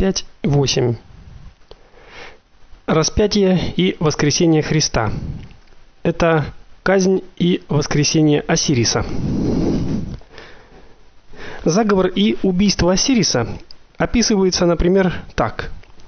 5:8. Распятие и воскресение Христа. Это казнь и воскресение Осириса. Заговор и убийство Осириса описывается, например, так: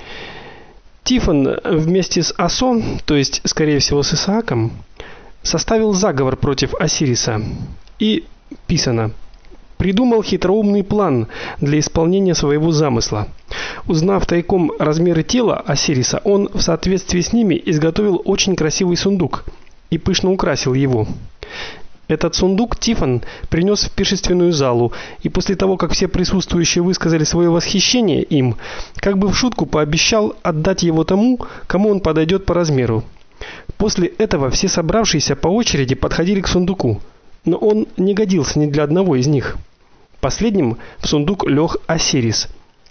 Тифон вместе с Асо, то есть, скорее всего, с Исааком, составил заговор против Осириса. И писано: придумал хитроумный план для исполнения своего замысла. Узнав тайком размеры тела Осириса, он в соответствии с ними изготовил очень красивый сундук и пышно украсил его. Этот сундук Тифон принес в пиршественную залу, и после того, как все присутствующие высказали свое восхищение им, как бы в шутку пообещал отдать его тому, кому он подойдет по размеру. После этого все собравшиеся по очереди подходили к сундуку, но он не годился ни для одного из них. Последним в сундук лег Осирис.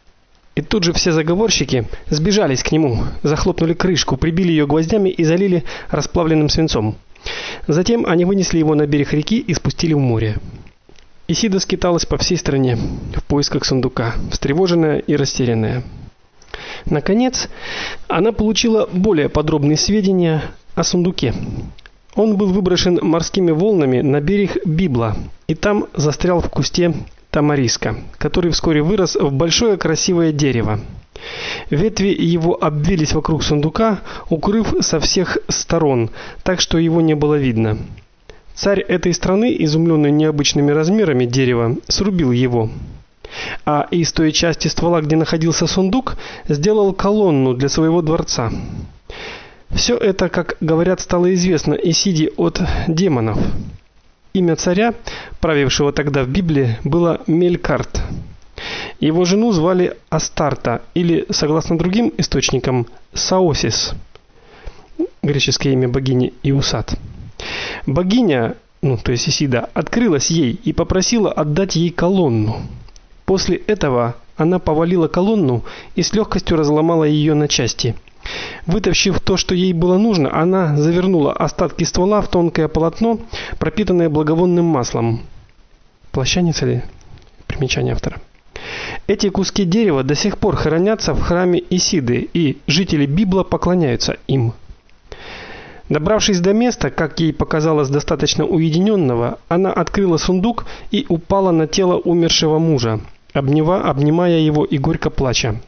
И тут же все заговорщики сбежались к нему, захлопнули крышку, прибили ее гвоздями и залили расплавленным свинцом. Затем они вынесли его на берег реки и спустили в море. Исида скиталась по всей стране в поисках сундука, встревоженная и растерянная. Наконец, она получила более подробные сведения о сундуке. Он был выброшен морскими волнами на берег Библа и там застрял в кусте тамариска, который вскоре вырос в большое красивое дерево. Ветви его обвились вокруг сундука, укрыв со всех сторон, так что его не было видно. Царь этой страны, изумленный необычными размерами дерева, срубил его. А из той части ствола, где находился сундук, сделал колонну для своего дворца. Все это, как говорят, стало известно Исиде от демонов. Имя царя, правившего тогда в Библии, было Мелькарт. Его жену звали Астарта, или, согласно другим источникам, Саосис. Греческое имя богини Иусат. Богиня, то есть Исида, открылась ей и попросила отдать ей колонну. После этого она повалила колонну и с легкостью разломала ее на части. Вытащив то, что ей было нужно, она завернула остатки ствола в тонкое полотно, пропитанное благовонным маслом. Плащаница ли? Примечание автора. Эти куски дерева до сих пор хранятся в храме Исиды, и жители Библа поклоняются им. Добравшись до места, как ей показалось, достаточно уединенного, она открыла сундук и упала на тело умершего мужа, обнимая его и горько плача.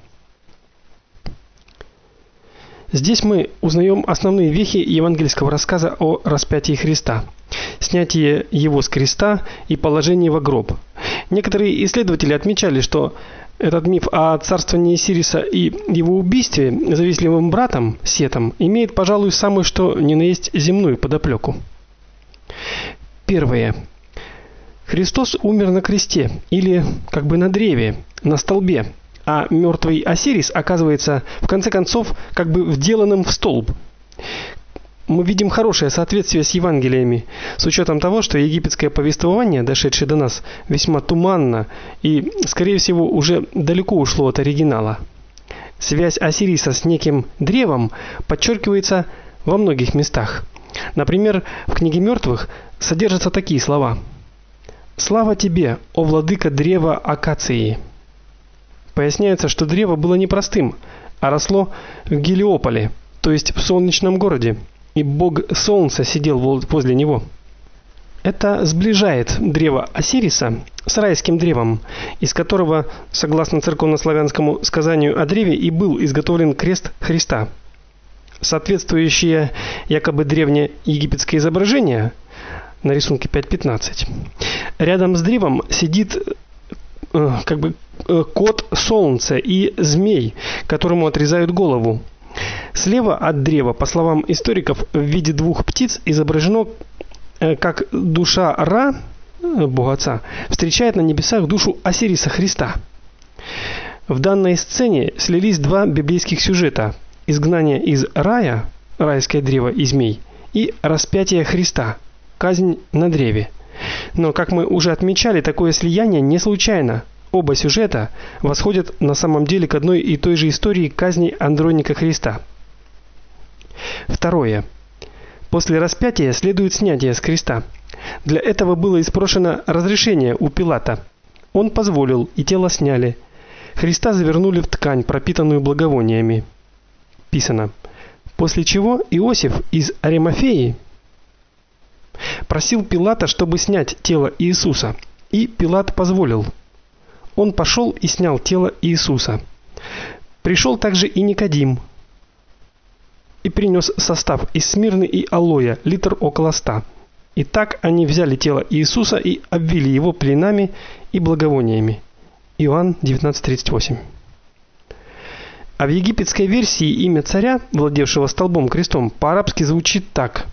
Здесь мы узнаем основные вехи евангельского рассказа о распятии Христа, снятие его с креста и положение во гроб. Некоторые исследователи отмечали, что этот миф о царствовании Осириса и его убийстве завистливым братом Сетом имеет, пожалуй, самую что ни на есть земную подоплеку. Первое. Христос умер на кресте или как бы на древе, на столбе, а мертвый Осирис оказывается в конце концов как бы вделанным в столб. Мы видим хорошее соответствие с Евангелиями, с учетом того, что египетское повествование, дошедшее до нас, весьма туманно и, скорее всего, уже далеко ушло от оригинала. Связь Осириса с неким древом подчеркивается во многих местах. Например, в книге мертвых содержатся такие слова: «Слава тебе, о владыка древа акации». Поясняется, что древо было не простым, а росло в Гелиополе, то есть в солнечном городе, и бог солнца сидел возле него. Это сближает древо Осириса с райским древом, из которого, согласно церковнославянскому сказанию о древе, и был изготовлен крест Христа. Соответствующее якобы древнеегипетское изображение на рисунке 5.15. Рядом с древом сидит кот солнца и змей, которому отрезают голову. Слева от древа, по словам историков, в виде двух птиц изображено, как душа Ра, бога отца, встречает на небесах душу Осириса Христа. В данной сцене слились два библейских сюжета: изгнание из рая, райское древо и змей, и распятие Христа, казнь на древе. Но, как мы уже отмечали, такое слияние не случайно. Оба сюжета восходят на самом деле к одной и той же истории казни Андроника Христа. Второе. После распятия следует снятие с креста. Для этого было испрошено разрешение у Пилата. Он позволил, и тело сняли. Христа завернули в ткань, пропитанную благовониями. Писано: после чего Иосиф из Аримафеи просил Пилата, чтобы снять тело Иисуса, и Пилат позволил. Он пошел и снял тело Иисуса. Пришел также и Никодим и принес состав из смирны и алоэ, литр около 100. И так они взяли тело Иисуса и обвили его пленами и благовониями. Иоанн 19:38. А в египетской версии имя царя, владевшего столбом крестом, по-арабски звучит так: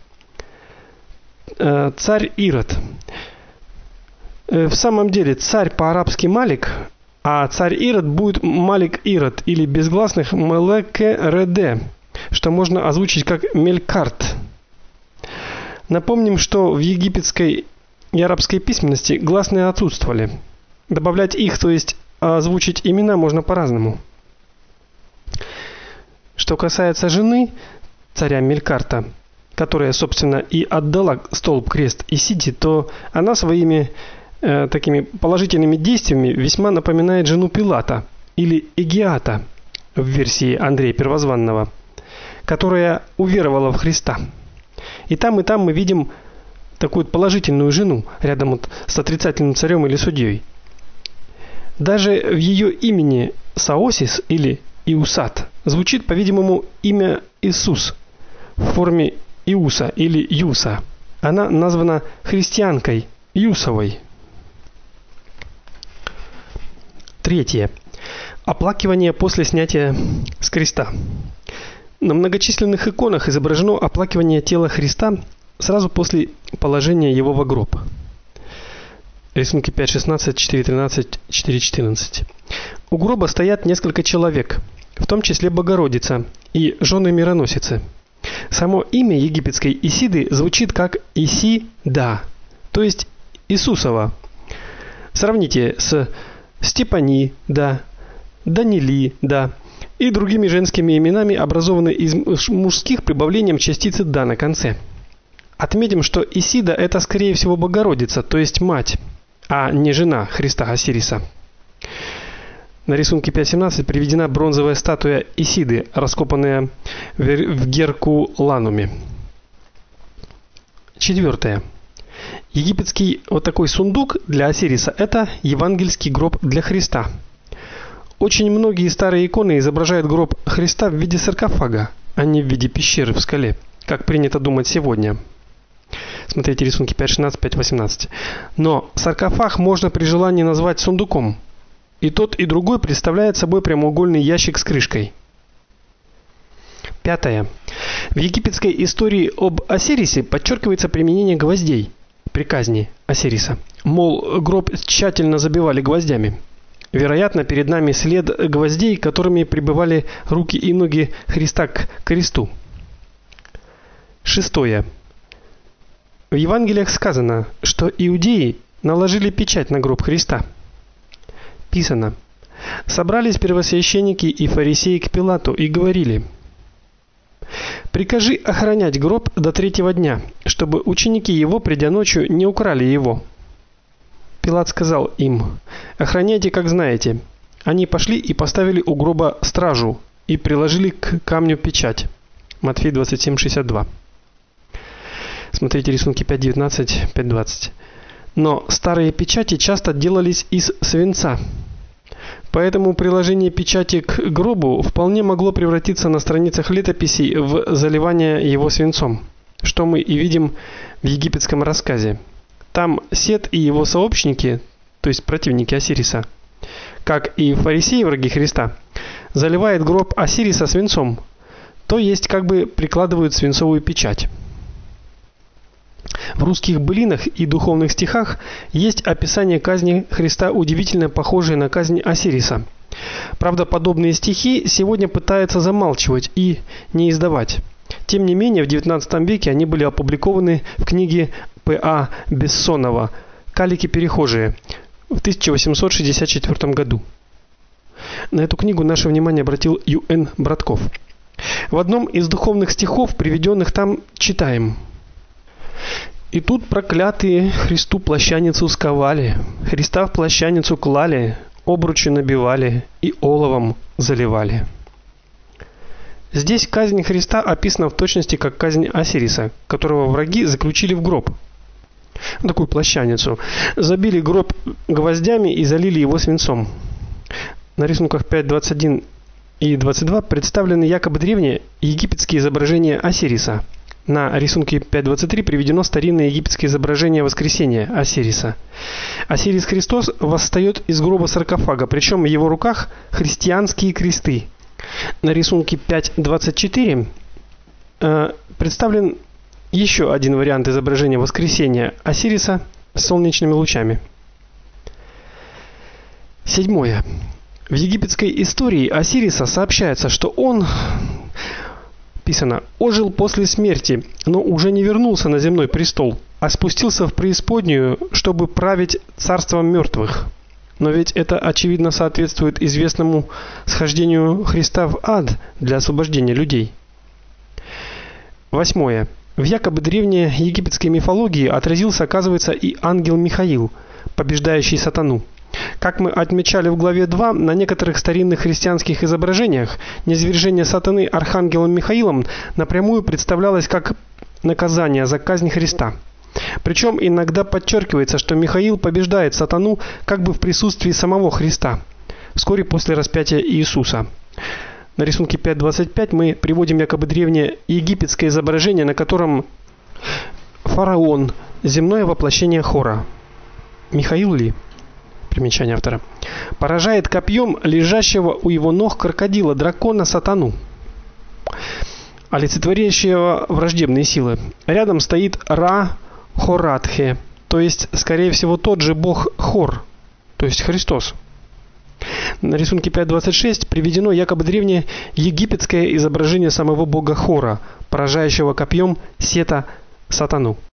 царь Ирод. В самом деле царь по-арабски Малик, а царь Ирод будет Малик Ирод или безгласных Мелеке-Реде, что можно озвучить как Мелькарт. Напомним, что в египетской и арабской письменности гласные отсутствовали. Добавлять их, то есть озвучить имена, можно по-разному. Что касается жены царя Мелькарта, которая, собственно, и отдала столб крест Исиде, то она своими такими положительными действиями весьма напоминает жену Пилата или Эгиата в версии Андрея Первозванного, которая уверовала в Христа. И там мы видим такую положительную жену рядом с отрицательным царем или судьей. Даже в ее имени Саосис или Иусат звучит, по-видимому, имя Иисус в форме Иуса или Юса. Она названа христианкой Юсовой. Третье. Оплакивание после снятия с креста. На многочисленных иконах изображено оплакивание тела Христа сразу после положения его во гроб. Рисунки 5:16, 4:13, 4:14. У гроба стоят несколько человек, в том числе Богородица и жены мироносицы. Само имя египетской Исиды звучит как Исида, то есть Иисусова. Сравните с Степанида, Данилида и другими женскими именами, образованные из мужских прибавлением частицы да на конце. Отметим, что Исида это скорее всего Богородица, то есть мать, а не жена Христа Осириса. На рисунке 5:17 приведена бронзовая статуя Исиды, раскопанная в Геркулануме. Четвертое. Египетский вот такой сундук для Осириса это евангельский гроб для Христа. Очень многие старые иконы изображают гроб Христа в виде саркофага, а не в виде пещеры в скале, как принято думать сегодня. Смотрите рисунки 5:16, 5:18. Но саркофаг можно при желании назвать сундуком. И тот, и другой представляет собой прямоугольный ящик с крышкой. Пятое. В египетской истории об Осирисе подчеркивается применение гвоздей при казни Осириса. Мол, гроб тщательно забивали гвоздями. Вероятно, перед нами след гвоздей, которыми прибивали руки и ноги Христа к кресту. Шестое. В Евангелиях сказано, что иудеи наложили печать на гроб Христа. Писано: собрались первосвященники и фарисеи к Пилату и говорили: прикажи охранять гроб до 3-го дня, чтобы ученики его, придя ночью, не украли его. Пилат сказал им: охраняйте, как знаете. Они пошли и поставили у гроба стражу и приложили к камню печать. Матфея 27:62. Смотрите рисунки 5:19, 5:20. Но старые печати часто делались из свинца. Поэтому приложение печати к гробу вполне могло превратиться на страницах летописей в заливание его свинцом, что мы и видим в египетском рассказе. Там Сет и его сообщники, то есть противники Осириса, как и фарисеи, враги Христа, заливают гроб Осириса свинцом, то есть как бы прикладывают свинцовую печать. В русских былинах и духовных стихах есть описание казни Христа, удивительно похожее на казнь Осириса. Правда, подобные стихи сегодня пытаются замалчивать и не издавать. Тем не менее, в XIX веке они были опубликованы в книге П.А. Бессонова «Калики-перехожие» в 1864 году. На эту книгу наше внимание обратил Ю.Н. Братков. В одном из духовных стихов, приведенных там, читаем: «И тут проклятые Христу плащаницу сковали, Христа в плащаницу клали, обручи набивали и оловом заливали. Здесь казнь Христа описана в точности как казнь Осириса, которого враги заключили в гроб. Такую плащаницу. Забили гроб гвоздями и залили его свинцом. На рисунках 5.21 и 22 представлены якобы древние египетские изображения Осириса. На рисунке 5.23 приведено старинное египетское изображение воскресения Осириса. Осирис Христос восстает из гроба саркофага, причем в его руках христианские кресты. На рисунке 5.24 представлен еще один вариант изображения воскресения Осириса с солнечными лучами. 7. В египетской истории Осириса сообщается, что он ожил после смерти, но уже не вернулся на земной престол, а спустился в преисподнюю, чтобы править царством мертвых. Но ведь это очевидно соответствует известному схождению Христа в ад для освобождения людей. 8. В якобы древней египетской мифологии отразился, оказывается, и ангел Михаил, побеждающий сатану. Как мы отмечали в главе 2, на некоторых старинных христианских изображениях низвержение сатаны архангелом Михаилом напрямую представлялось как наказание за казнь Христа. Причем иногда подчеркивается, что Михаил побеждает сатану как бы в присутствии самого Христа, вскоре после распятия Иисуса. На рисунке 5.25 мы приводим якобы древнее египетское изображение, на котором фараон, земное воплощение Хора. Михаил ли? Примечание автора. Поражает копьем лежащего у его ног крокодила, дракона сатану, олицетворяющего враждебные силы. Рядом стоит Ра-Хоратхе, то есть, скорее всего, тот же бог Хор, то есть Христос. На рисунке 5.26 приведено якобы древнее египетское изображение самого бога Хора, поражающего копьем Сета сатану.